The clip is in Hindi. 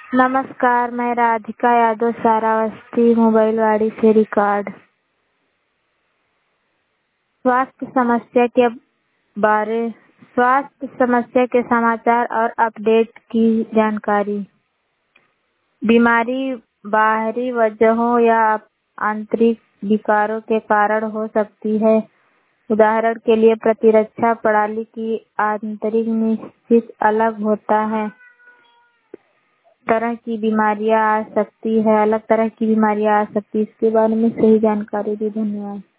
नमस्कार, मैं राधिका यादव सारावस्ती मोबाइलवाड़ी से रिकॉर्ड। स्वास्थ्य समस्या के समाचार और अपडेट की जानकारी। बीमारी बाहरी वजहों या आंतरिक विकारों के कारण हो सकती है। उदाहरण के लिए प्रतिरक्षा प्रणाली की आंतरिक निश्चित अलग होता है। अलग तरह की बीमारियां आ सकती है। इसके बारे में सही जानकारी दी। धन्यवाद।